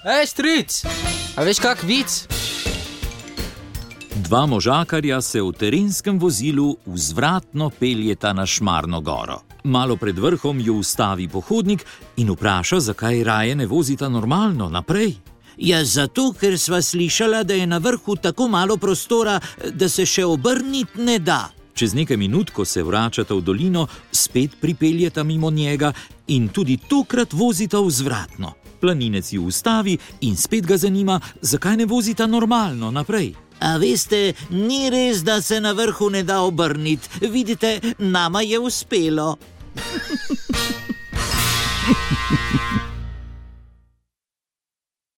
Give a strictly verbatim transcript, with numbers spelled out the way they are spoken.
Ej, stric, a veš kak vic? Dva možakarja se v terenskem vozilu vzvratno peljeta na Šmarno goro. Malo pred vrhom ju ustavi pohodnik in vpraša, zakaj raje ne vozita normalno naprej. Ja, zato, ker sva slišala, da je na vrhu tako malo prostora, da se še obrniti ne da. Čez nekaj minut, ko se vračata v dolino, spet pripeljeta mimo njega in tudi tokrat vozita vzvratno. Planinec ju ustavi in spet ga zanima, zakaj ne vozita normalno naprej. A veste, ni res, da se na vrhu ne da obrniti. Vidite, nama je uspelo.